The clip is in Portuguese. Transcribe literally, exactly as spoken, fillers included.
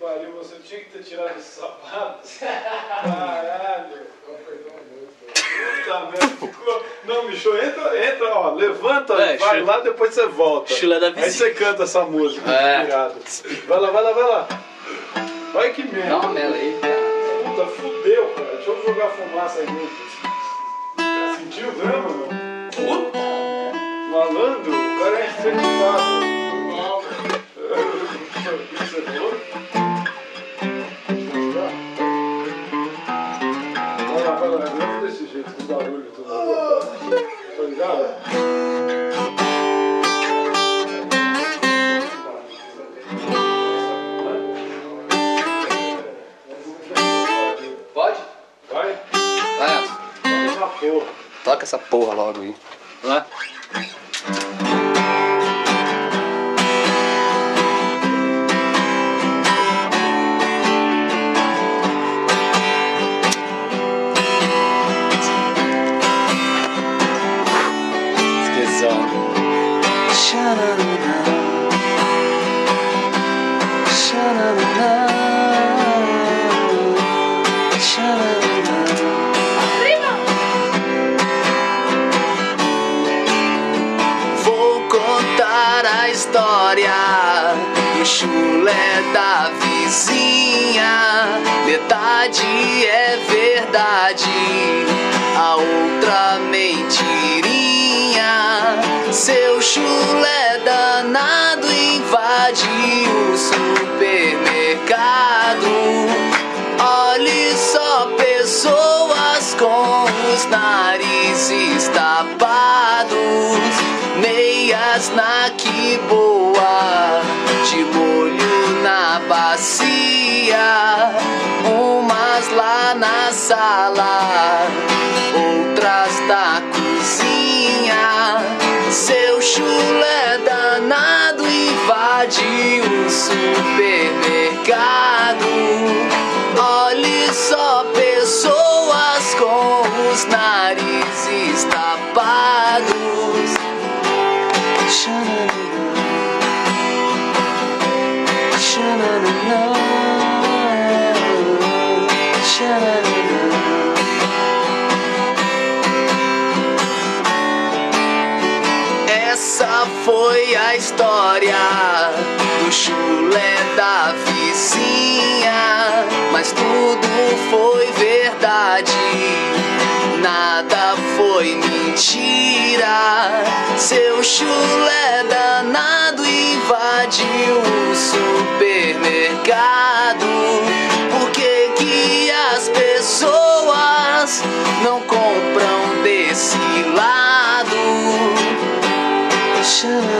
pariu, você tinha que ter tirado esse sapato. Caralho. Puta merda, ficou... Não, bicho, entra, entra, ó, levanta, é, vai chula... lá, depois você volta. Chula da vizinha. Aí você canta essa música, é. Virado. Vai lá, vai lá, vai lá. Vai que merda. Dá uma mela aí, cara. Puta, fudeu, cara. Deixa eu jogar fumaça aí dentro. Sentiu o drama, não? Puta! Malandro, o cara é infectado. O que você falou? Vai lá, vai lá, grava desse jeito, com barulho e tudo. Tá ligado? Pode? Vai? Vai. Toca essa porra. Toca essa porra logo aí. Vai lá. Vou contar a história do chulé da vizinha. Metade é verdade, a outra mentirinha. Seu chulé danado invade o supermercado. Olhe só, pessoas com os narizes tapados, meias na que boa, de molho na bacia, umas lá na sala, outras na cozinha. Seu chulé danado invade o supermercado. Olhe só, pessoas com os narizes tapados. Essa foi a história do chulé da vizinha, mas tudo foi verdade, nada foi mentira. Seu chulé danado invadiu o supermercado. Por que que as pessoas não compram desse lado?